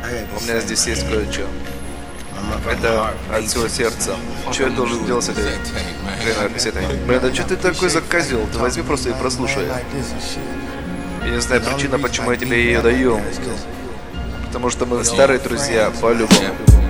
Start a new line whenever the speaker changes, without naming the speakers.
У меня здесь есть кое-что. Это от всего сердца. Что я должен делать с этой хреновой кассетой? Блин, а что ты такой за козел? Ты возьми просто и прослушай. Я не знаю причина, почему я тебе ее даю. Потому что мы старые друзья, по-любому.